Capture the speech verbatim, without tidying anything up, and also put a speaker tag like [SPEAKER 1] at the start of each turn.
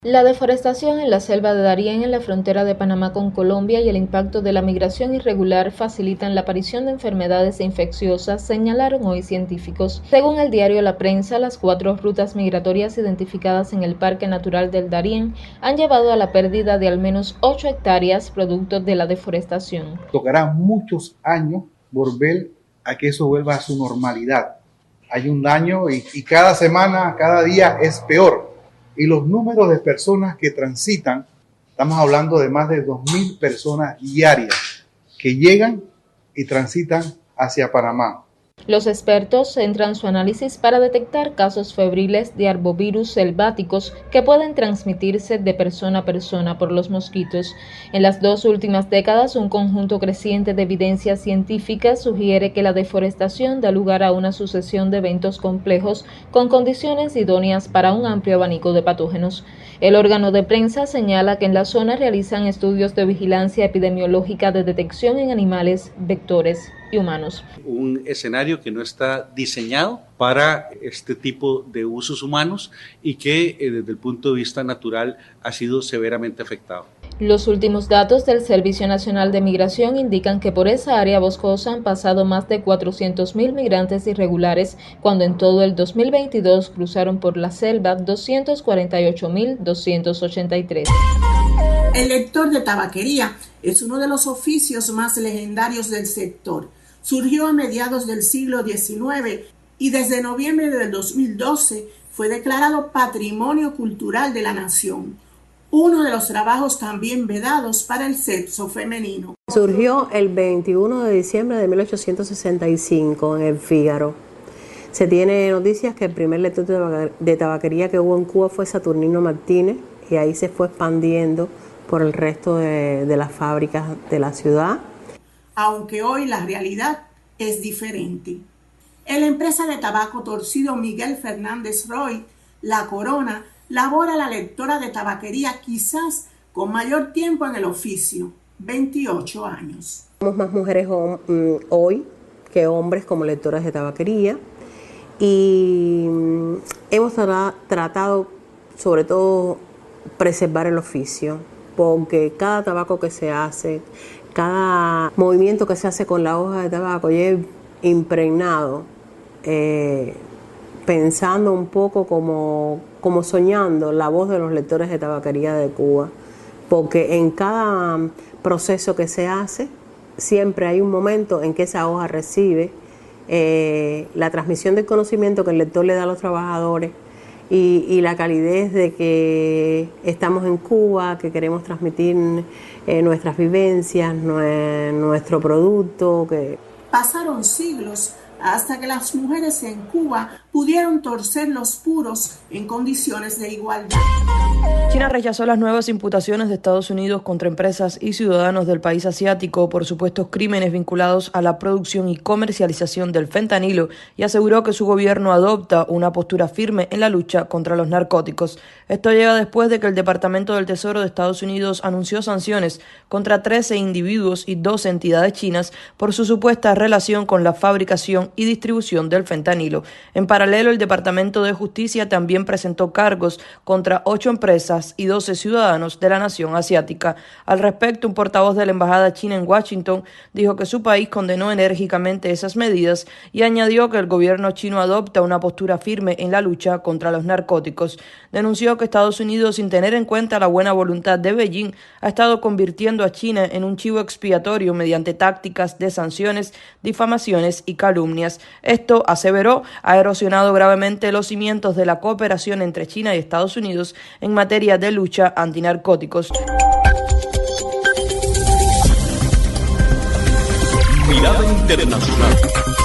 [SPEAKER 1] La deforestación en la selva de Darién, en la frontera de Panamá con Colombia, y el impacto de la migración irregular facilitan la aparición de enfermedades infecciosas, señalaron hoy científicos. Según el diario La Prensa, las cuatro rutas migratorias identificadas en el Parque Natural del Darién han llevado a la pérdida de al menos ocho hectáreas producto de la deforestación.
[SPEAKER 2] Tocará muchos años volver a que eso vuelva a su normalidad. Hay un daño y, y cada semana, cada día es peor. Y los números de personas que transitan, estamos hablando de más de dos mil personas diarias que llegan y transitan hacia Panamá.
[SPEAKER 1] Los expertos centran su análisis para detectar casos febriles de arbovirus selváticos que pueden transmitirse de persona a persona por los mosquitos. En las dos últimas décadas, un conjunto creciente de evidencia científica sugiere que la deforestación da lugar a una sucesión de eventos complejos con condiciones idóneas para un amplio abanico de patógenos. El órgano de prensa señala que en la zona realizan estudios de vigilancia epidemiológica de detección en animales, vectores y humanos.
[SPEAKER 3] Un escenario que no está diseñado para este tipo de usos humanos y que eh, desde el punto de vista natural ha sido severamente afectado.
[SPEAKER 1] Los últimos datos del Servicio Nacional de Migración indican que por esa área boscosa han pasado más de cuatrocientos mil migrantes irregulares, cuando en todo el dos mil veintidós cruzaron por la selva doscientos cuarenta y ocho mil doscientos ochenta y tres.
[SPEAKER 4] El lector de tabaquería es uno de los oficios más legendarios del sector. Surgió a mediados del siglo diecinueve y desde noviembre del dos mil doce fue declarado Patrimonio Cultural de la Nación, uno de los trabajos también vedados para el sexo femenino.
[SPEAKER 5] Surgió el veintiuno de diciembre de mil ochocientos sesenta y cinco en el Fígaro. Se tiene noticias que el primer lector de tabaquería que hubo en Cuba fue Saturnino Martínez, y ahí se fue expandiendo por el resto de, de las fábricas de la ciudad.
[SPEAKER 4] Aunque hoy la realidad es diferente. En la empresa de tabaco torcido Miguel Fernández Roy, La Corona, labora la lectora de tabaquería quizás con mayor tiempo en el oficio, veintiocho años.
[SPEAKER 5] Somos más mujeres hoy que hombres como lectoras de tabaquería, y hemos tratado sobre todo preservar el oficio, porque cada tabaco que se hace, cada movimiento que se hace con la hoja de tabaco ya es impregnado, eh, pensando un poco como, como soñando la voz de los lectores de tabaquería de Cuba, porque en cada proceso que se hace siempre hay un momento en que esa hoja recibe eh, la transmisión del conocimiento que el lector le da a los trabajadores, y, y la calidez de que estamos en Cuba, que queremos transmitir eh, nuestras vivencias, nue, nuestro producto. Que...
[SPEAKER 4] Pasaron siglos hasta que las mujeres en Cuba pudieron torcer los puros en condiciones de igualdad.
[SPEAKER 6] China rechazó las nuevas imputaciones de Estados Unidos contra empresas y ciudadanos del país asiático por supuestos crímenes vinculados a la producción y comercialización del fentanilo, y aseguró que su gobierno adopta una postura firme en la lucha contra los narcóticos. Esto llega después de que el Departamento del Tesoro de Estados Unidos anunció sanciones contra trece individuos y doce entidades chinas por su supuesta relación con la fabricación y distribución del fentanilo. En paralelo, el Departamento de Justicia también presentó cargos contra ocho empresas y doce ciudadanos de la nación asiática. Al respecto, un portavoz de la Embajada China en Washington dijo que su país condenó enérgicamente esas medidas y añadió que el gobierno chino adopta una postura firme en la lucha contra los narcóticos. Denunció que Estados Unidos, sin tener en cuenta la buena voluntad de Beijing, ha estado convirtiendo a China en un chivo expiatorio mediante tácticas de sanciones, difamaciones y calumnias. Esto, aseveró, ha erosionado gravemente los cimientos de la cooperación entre China y Estados Unidos en materia de lucha antinarcóticos.
[SPEAKER 7] Mirada Internacional.